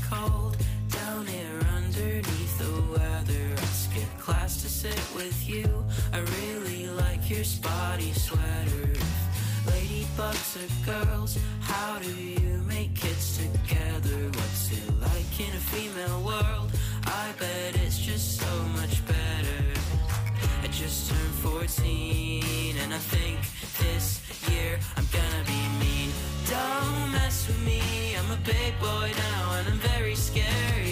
cold down here underneath the weather. I skip class to sit with you. I really like your spotty sweater. Ladybugs are girls, how do you make kids together? What's it like in a female world? I bet it's just so much better. I just turned 14 and I think this year I'm gonna be mean. Don't mess with me, I'm a big boy now and I'm very scary.